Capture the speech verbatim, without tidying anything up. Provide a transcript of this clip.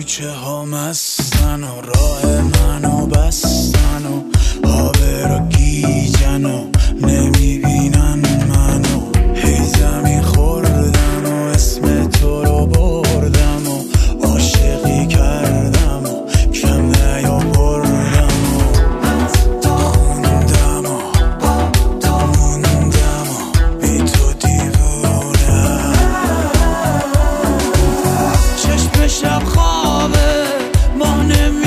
کوچه ها مستن و راه منو بستن و آبه را گیجن و نمیبینن منو. هی زمین خوردم و اسم تو رو بردم و عاشقی کردم و کم نیاوردم و خوندم و موندم و بی تو دیوونه. چشم شب خوابه ماه نمی